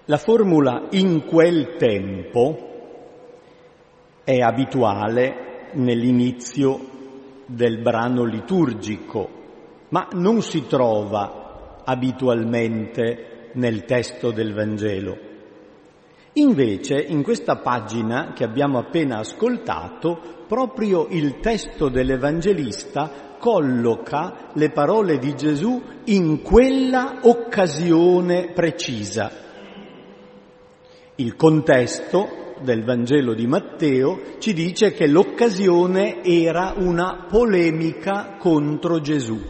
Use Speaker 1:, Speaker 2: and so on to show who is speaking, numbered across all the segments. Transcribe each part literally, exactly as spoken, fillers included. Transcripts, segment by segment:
Speaker 1: La formula "in quel tempo" è abituale nell'inizio del brano liturgico, ma non si trova abitualmente nel testo del Vangelo. Invece, in questa pagina che abbiamo appena ascoltato, proprio il testo dell'Evangelista colloca le parole di Gesù in quella occasione precisa. Il contesto del Vangelo di Matteo ci dice che l'occasione era una polemica contro Gesù.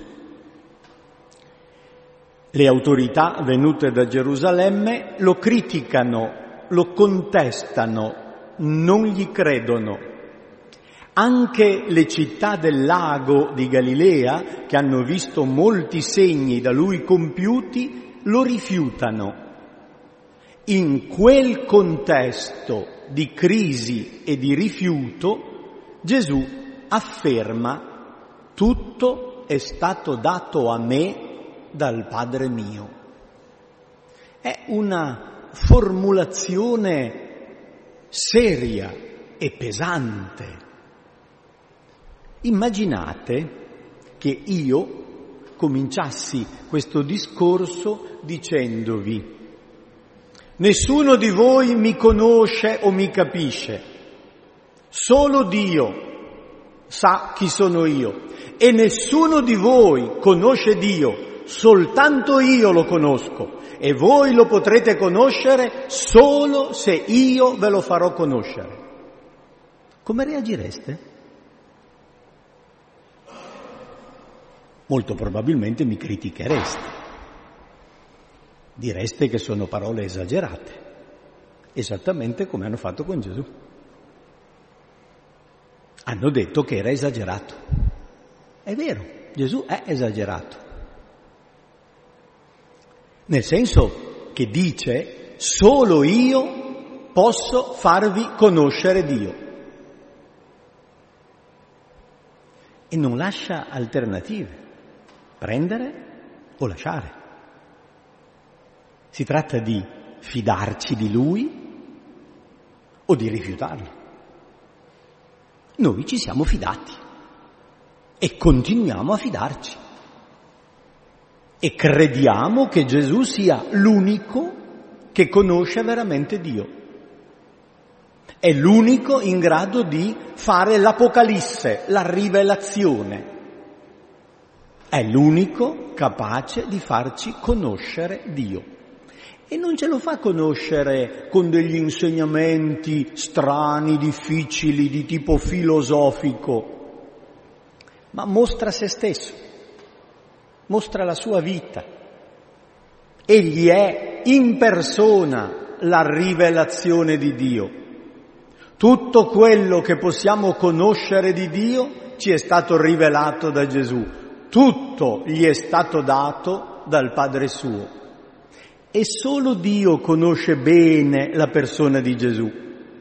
Speaker 1: Le autorità venute da Gerusalemme lo criticano, lo contestano, non gli credono. Anche le città del lago di Galilea, che hanno visto molti segni da lui compiuti, lo rifiutano. In quel contesto di crisi e di rifiuto, Gesù afferma: tutto è stato dato a me dal Padre mio. È una formulazione seria e pesante. Immaginate che io cominciassi questo discorso dicendovi: nessuno di voi mi conosce o mi capisce, solo Dio sa chi sono io, e nessuno di voi conosce Dio, soltanto io lo conosco, e voi lo potrete conoscere solo se io ve lo farò conoscere. Come reagireste? Molto probabilmente mi critichereste. Direste che sono parole esagerate, esattamente come hanno fatto con Gesù. Hanno detto che era esagerato. È vero, Gesù è esagerato. Nel senso che dice: solo io posso farvi conoscere Dio. E non lascia alternative, prendere o lasciare. Si tratta di fidarci di Lui o di rifiutarlo. Noi ci siamo fidati e continuiamo a fidarci e crediamo che Gesù sia l'unico che conosce veramente Dio. È l'unico in grado di fare l'Apocalisse, la rivelazione. È l'unico capace di farci conoscere Dio. E non ce lo fa conoscere con degli insegnamenti strani, difficili, di tipo filosofico, ma mostra se stesso, mostra la sua vita. Egli è in persona la rivelazione di Dio. Tutto quello che possiamo conoscere di Dio ci è stato rivelato da Gesù. Tutto gli è stato dato dal Padre suo. E solo Dio conosce bene la persona di Gesù.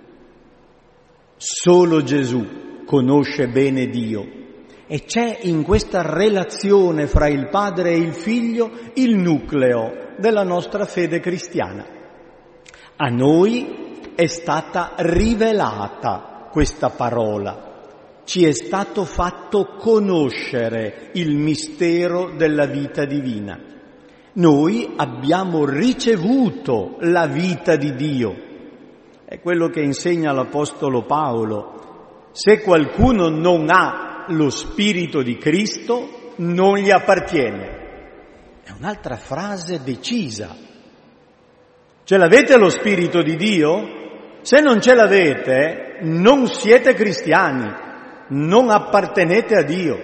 Speaker 1: Solo Gesù conosce bene Dio. E c'è in questa relazione fra il Padre e il Figlio il nucleo della nostra fede cristiana. A noi è stata rivelata questa parola. Ci è stato fatto conoscere il mistero della vita divina. Noi abbiamo ricevuto la vita di Dio. È quello che insegna l'Apostolo Paolo. Se qualcuno non ha lo Spirito di Cristo, non gli appartiene. È un'altra frase decisa. Ce l'avete lo Spirito di Dio? Se non ce l'avete, non siete cristiani, non appartenete a Dio.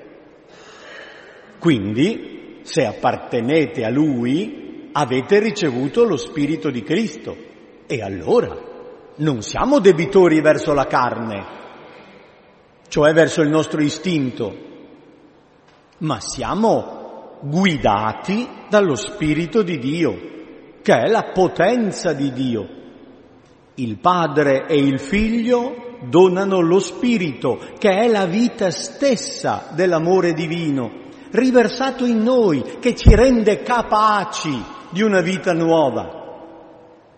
Speaker 1: Quindi, se appartenete a Lui, avete ricevuto lo Spirito di Cristo. E allora non siamo debitori verso la carne, cioè verso il nostro istinto, ma siamo guidati dallo Spirito di Dio, che è la potenza di Dio. Il Padre e il Figlio donano lo Spirito, che è la vita stessa dell'amore divino, riversato in noi, che ci rende capaci di una vita nuova.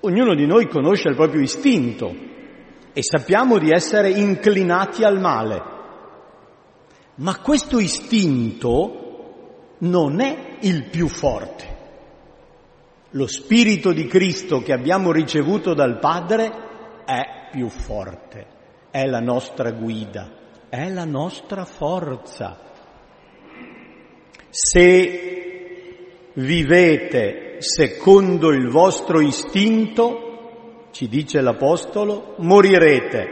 Speaker 1: Ognuno di noi conosce il proprio istinto e sappiamo di essere inclinati al male. Ma questo istinto non è il più forte. Lo Spirito di Cristo che abbiamo ricevuto dal Padre è più forte, è la nostra guida, è la nostra forza. Se vivete secondo il vostro istinto, ci dice l'Apostolo, morirete.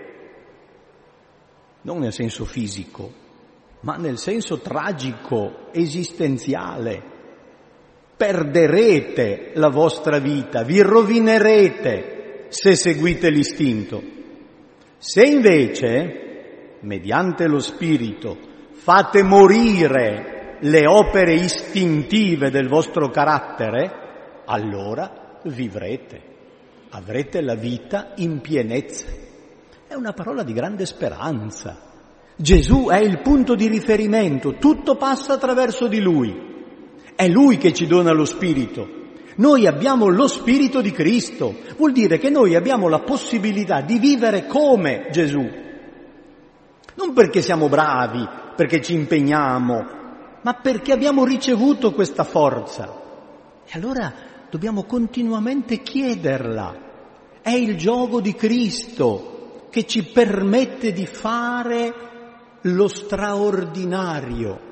Speaker 1: Non nel senso fisico, ma nel senso tragico, esistenziale. Perderete la vostra vita, vi rovinerete se seguite l'istinto. Se invece, mediante lo Spirito, fate morire le opere istintive del vostro carattere, allora vivrete, avrete la vita in pienezza. È una parola di grande speranza. Gesù è il punto di riferimento, tutto passa attraverso di Lui. È Lui che ci dona lo Spirito. Noi abbiamo lo Spirito di Cristo. Vuol dire che noi abbiamo la possibilità di vivere come Gesù. Non perché siamo bravi, perché ci impegniamo, ma perché abbiamo ricevuto questa forza. E allora dobbiamo continuamente chiederla. È il gioco di Cristo che ci permette di fare lo straordinario.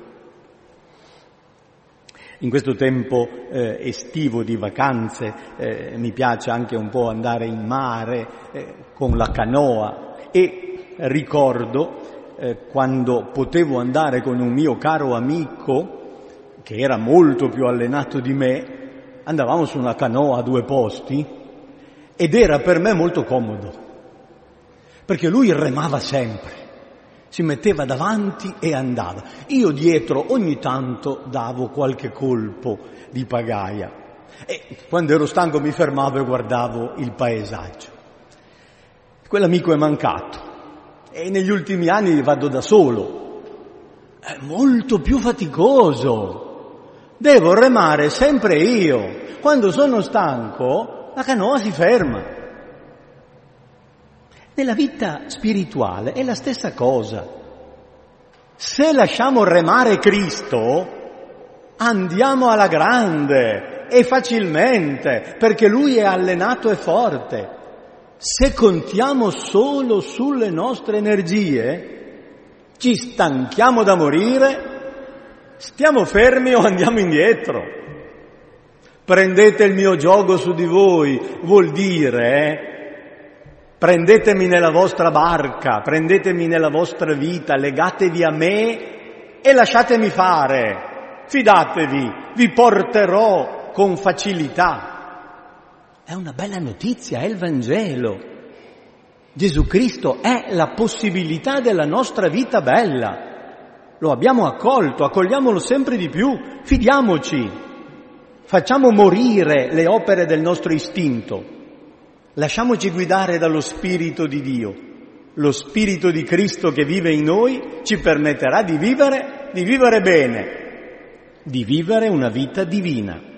Speaker 1: In questo tempo eh, estivo di vacanze eh, mi piace anche un po' andare in mare eh, con la canoa e ricordo eh, quando potevo andare con un mio caro amico che era molto più allenato di me, andavamo su una canoa a due posti ed era per me molto comodo perché lui remava sempre. Si metteva davanti e andava. Io dietro ogni tanto davo qualche colpo di pagaia e quando ero stanco mi fermavo e guardavo il paesaggio. Quell'amico è mancato e negli ultimi anni vado da solo. È molto più faticoso. Devo remare sempre io. Quando sono stanco la canoa si ferma. Nella vita spirituale è la stessa cosa. Se lasciamo remare Cristo, andiamo alla grande e facilmente, perché Lui è allenato e forte. Se contiamo solo sulle nostre energie, ci stanchiamo da morire, stiamo fermi o andiamo indietro. Prendete il mio giogo su di voi, vuol dire... Eh, Prendetemi nella vostra barca, prendetemi nella vostra vita, legatevi a me e lasciatemi fare. Fidatevi, vi porterò con facilità. È una bella notizia, è il Vangelo. Gesù Cristo è la possibilità della nostra vita bella. Lo abbiamo accolto, accogliamolo sempre di più, fidiamoci. Facciamo morire le opere del nostro istinto. Lasciamoci guidare dallo Spirito di Dio. Lo Spirito di Cristo che vive in noi ci permetterà di vivere, di vivere bene, di vivere una vita divina.